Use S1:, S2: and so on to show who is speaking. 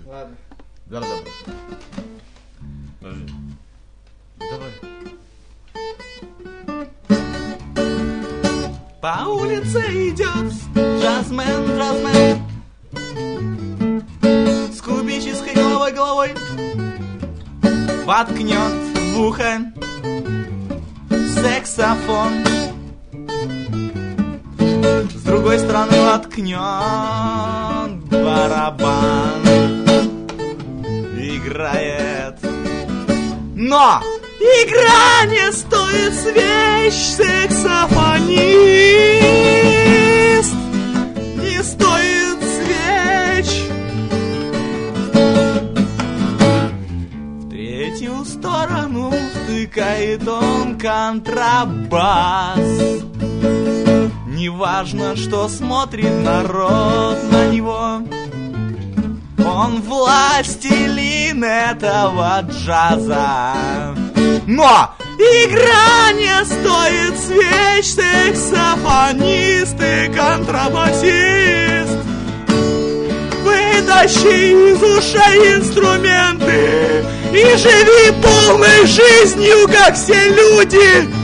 S1: Ладно.
S2: Города. Подожди. Давай.
S3: По улице идет джазмен, с кубической головой воткнет в ухо саксофон, с другой стороны воткнет барабан, играет. Но игра не стоит свеч, саксофонист не стоит свеч. В третью сторону втыкает он контрабас. Неважно, что смотрит народ на него, он властелин этого джаза. Но игра не стоит свеч, саксофонист и контрабасист. Вытащи из ушей инструменты и живи полной жизнью, как все люди.